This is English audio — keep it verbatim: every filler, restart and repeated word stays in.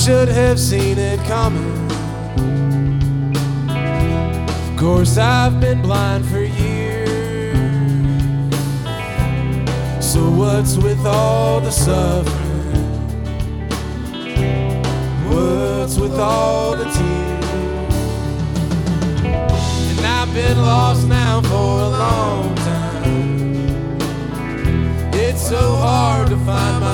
should have seen it coming. Of course I've been blind for years. So what's with all the suffering? What's with all the tears? And I've been lost now for a long time. It's so hard to find my